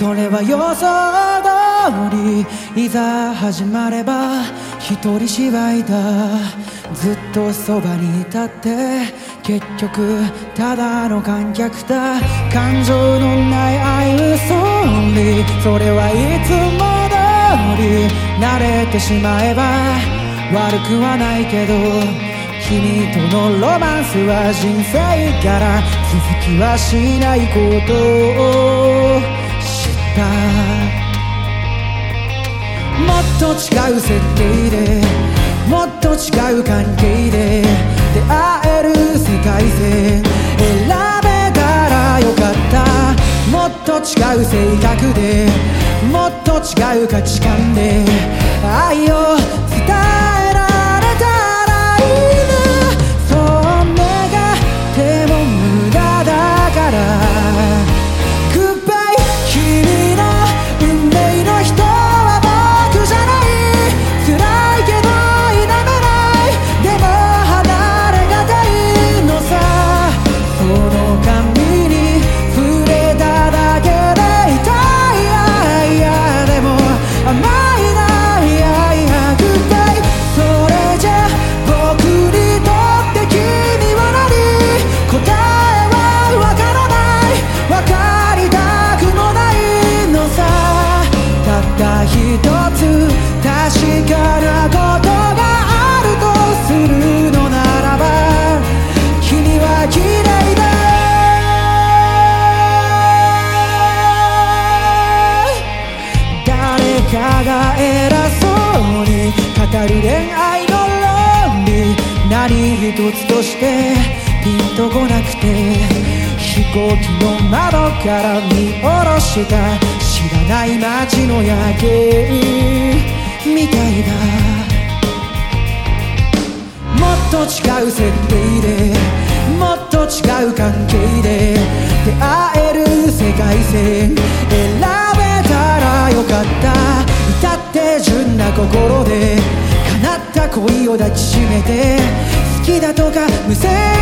それは予想通り、いざ始まれば一人芝居だ。ずっとそばにいたって結局ただの観客だ。感情のない愛嘘に、それはいつも通り慣れてしまえば悪くはないけど、君とのロマンスは人生から続きはしないことを知った。もっと違う設定でもっと違う関係で出会える世界線選べたらよかった。もっと違う性格でもっと違う価値観で愛を伝えられたらいいな。そう願っても無駄だから Goodbye 君の運命の人は僕じゃない。辛いけど否めない。でも離れがたいのさ。その髪に触れただけで痛い。いやでも甘いな。いやいや Goodbye それじゃ僕にとって君は何。答えはわからない。わかりたくもないのさ。たった一つ確かなことがあるとするのならば、君は綺麗だ。誰かが偉そうに語る恋愛の論理、何一つとしてピンとこなくて、飛行機の窓から見下ろした知らない街の夜景みたいだ。もっと違う設定でもっと違う関係で出会える世界線選べたらよかった。至って純な心で叶った恋を抱きしめて好きだとか無責